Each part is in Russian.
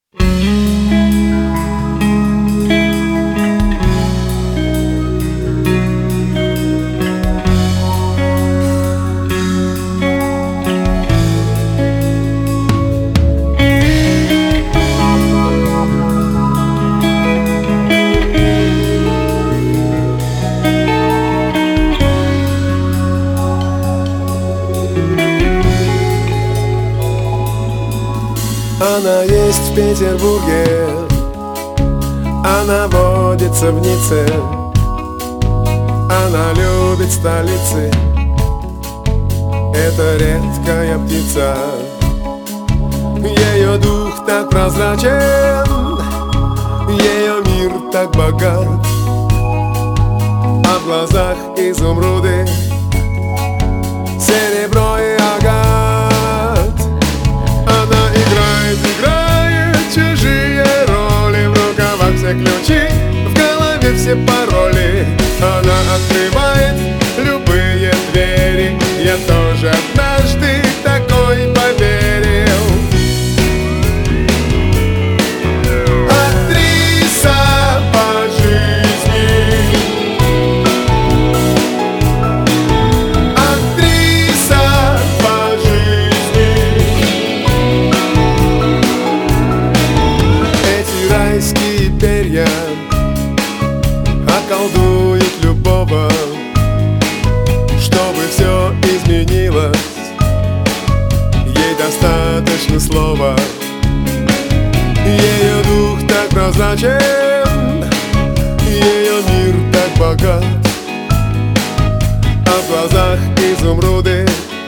Она есть в Петербурге, она водится в Ницце, она любит столицы, это редкая птица. Ее дух так прозрачен, ее мир так богат, а в глазах изумруды, серебро и агат. Она играет чужие роли, в рукавах все ключи, в голове все пароли. Она открывает любые двери, я тоже однажды такой поверил. Актриса по жизни, актриса по жизни. Эти райские перья околдуют любого, чтобы все изменилось. Ей достаточно слова, ее дух так прозрачен, ее мир так богат, а в глазах изумруды,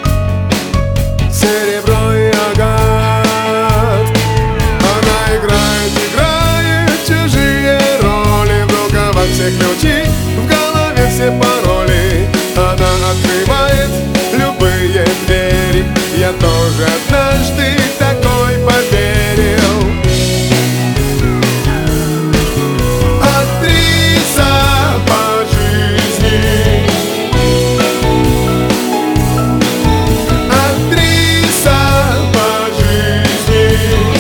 серебро и агат. Она играет чужие роли, в рукавах все ключи, в голове все пароли. Она открывает любые двери, я тоже однажды такой поверил. Актриса по жизни, актриса по жизни.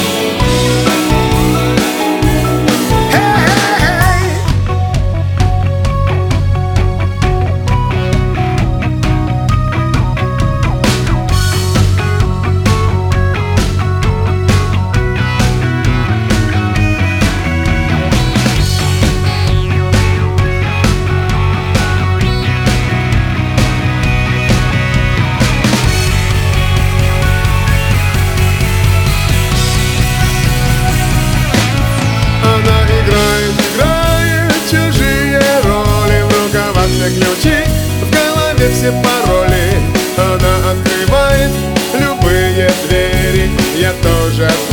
Она играет чужие роли, в рукавах все ключи, в голове все пароли. Она открывает любые двери, я тоже